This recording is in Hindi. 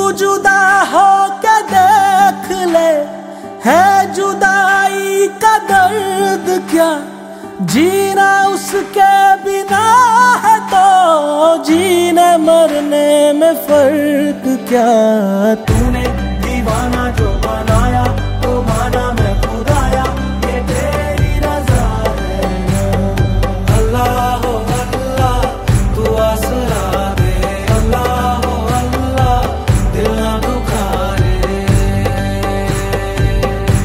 जुदा हो के देख ले, है जुदाई का दर्द क्या, जीना उसके बिना है तो जीने मरने में फर्क क्या। तूने